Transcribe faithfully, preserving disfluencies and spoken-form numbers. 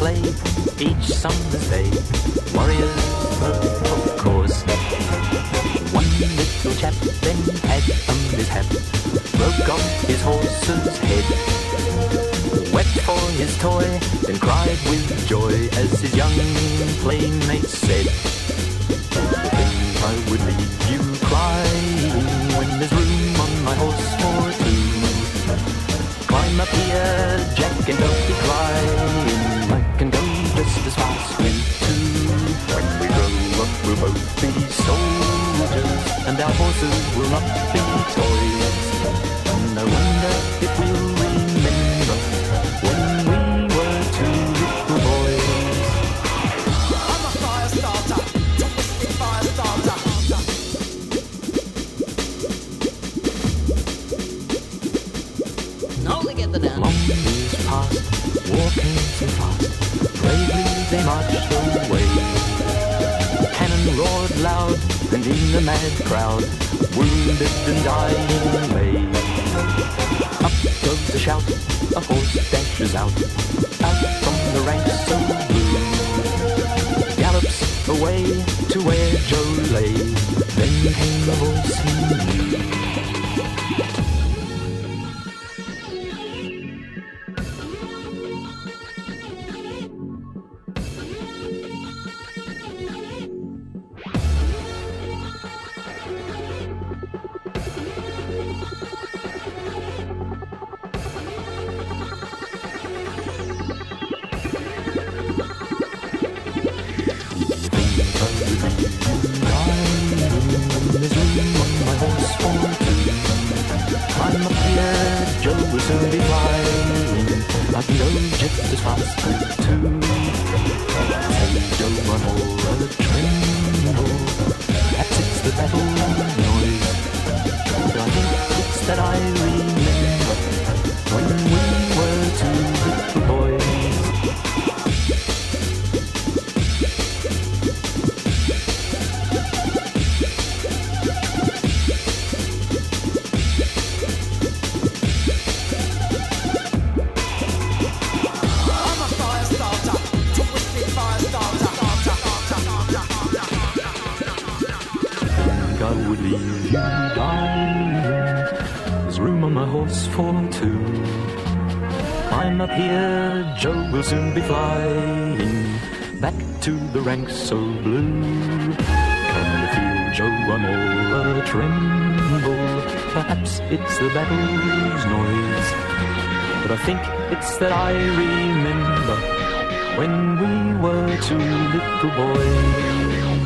play each summer's day. Warriors, of course. One little chap then had a mishap, broke off his horse's head, wept for his toy, then cried with joy as his young playmate said, "I think I would leave you crying when there's room on my horse for two. Climb up here, Jack, and don't be crying. I can go just as fast as two. When we grow up, we'll both be soldiers, and our horses will not be toys. And I wonder if we'll remember when we were two little boys." I'm a fire starter, twisted fire starter. Now they get the dance. Long years passed, walking so fast, bravely they marched away. Cannon roared loud, and in the mad crowd, wounded and dying lay. Up goes a shout, a horse dashes out, out from the ranks so blue. Gallops away to where Joe lay, then came the voice he knew. Will soon be flying back to the ranks so blue. Can you feel, Joe, I'm all a-tremble? Perhaps it's the battle's noise, but I think it's that I remember when we were two little boys.